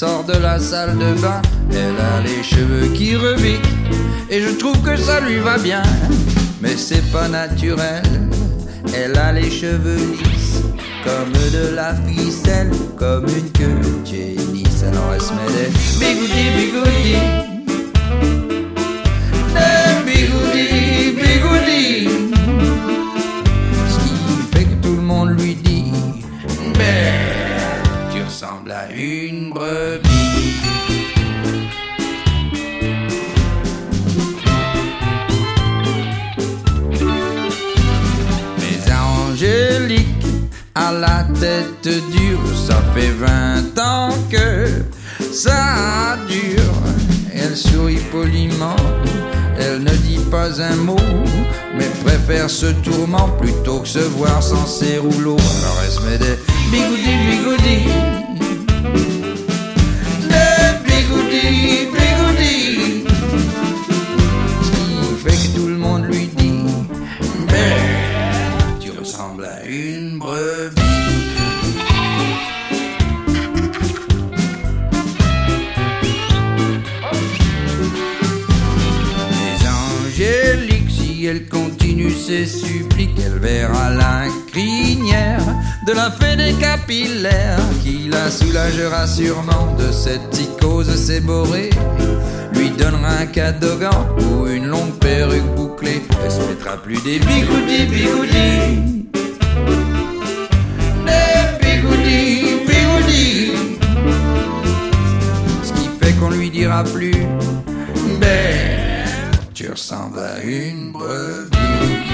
sort de la salle de bain. Elle a les cheveux qui rebiquent et je trouve que ça lui va bien. Mais c'est pas naturel, elle a les cheveux lisses comme de la ficelle, comme une queue de génisse. Alors elle se met des bigoudis, bigoudis, des bigoudis, bigoudis. Ce qui fait que tout le monde lui dit: mais tu ressembles à une brebis. Angélique à la tête dure, ça fait 20 ans que ça dure. Elle sourit poliment, elle ne dit pas un mot, mais préfère ce tourment plutôt que se voir sans ses rouleaux. Alors elle se met des bigoudis, bigoudis, des bigoudis, bigoudis. Ce qui fait que tout le monde lui dit: mais ressemble à une brebis. Mais Angélique, si elle continue ses suppliques, elle verra la crinière de la fée des capillaires, qui la soulagera sûrement de cette psychose séborrée, lui donnera un cadogan ou une longue perruque bouclée. Elle se mettra plus des bigoudis, bigoudis, des bigoudis, bigoudis. Ce qui fait qu'on lui dira plus: ben, tu ressembles à une brebis.